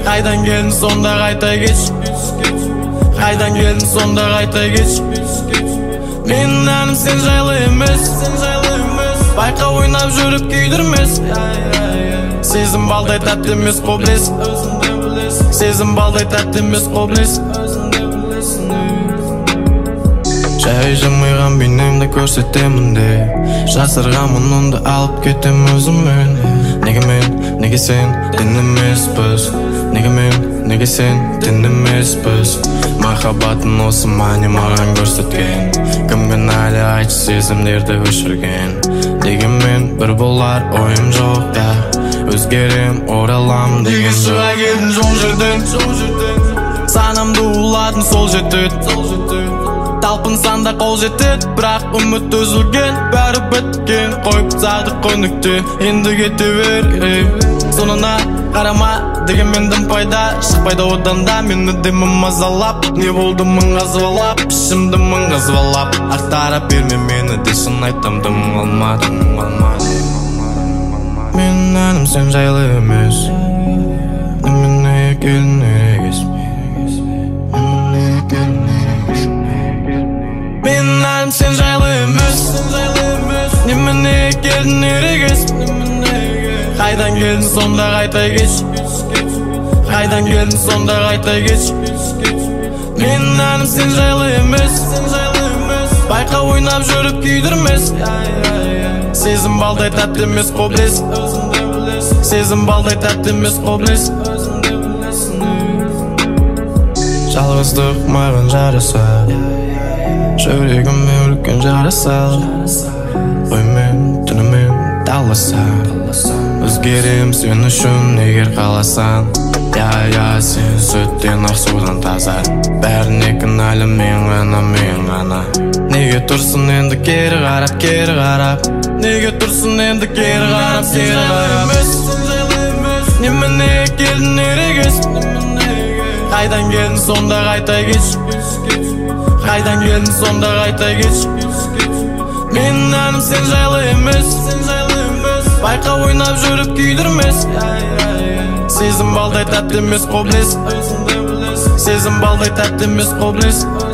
Қайдан келдің сонда қайта кеш. Қайдан келдің сонда қайта кеш. Менің әнім сен жайлы емес. Байқа ойнап жүріп күйдірмес. Сезім балдай тәтті емес қоблес. Сезім балдай тәтті емес қоблес. Жай жымиған бейнемді көрсетемін де, жасырған мұнымды алып кетем өзіммен. Неге мен, неге сен тен емеспіз? Неге мен, неге сен тен емеспіз? Махаббатын осы мане маған көрсеткен. Кімген әлі айтшы сезімдерді өшірген. Дегенмен бір болар ойым жоқ та, өзгерем оралам деген жоқ. Шыға келдің жол жерден, санамды уладың сол жетеді. Талпынсан да қол жетеді, бірақ үміт үзілген. Бәрі біткен, қойып тастады көнікте. Енді кете бер, сонына қарама дегенмен дым пайда. Шықпайды одан да мені демім мазалап. Не болды мың қазбалап, ішімді мың қазбалап. Ақтара берме мені де, шын айтам дым қалмады. Менің әнім сен жайлы емес. Немене келдің ерегес. Менің әнім сен жайлы емес. Немене келдің ерегес. Қайдан келдің сонда қайта кеш. Қайдан келдің сонда қайта кеш. Менің әнім сен жайлы емес. Байқа ойнап жүріп күйдірмес. Сезім балдай тәтті емес қоблес. Сезім балдай тәтті емес қоблес. Жалғыздық маған жараса, жүрегіме үлкен жараса. Оймен түнімен таласа, өзгерем сен үшін егер қаласан. Я, сен сүттен ақ судан таза. Бәріне кінәлі мен ғана. Неге тұрсын енді кері қарап. Неге тұрсын енді кері қарап. Немене келдің ерегес. Қайдан келдің сонда қайта кеш. Қайдан келдің сонда қайта кеш. Менің әнім сен жайлы емес. Байқа ойнап жүріп күйдірмес. Сезім балдай тәтті емес қоблес. Сезім балдай тәтті емес қоблес.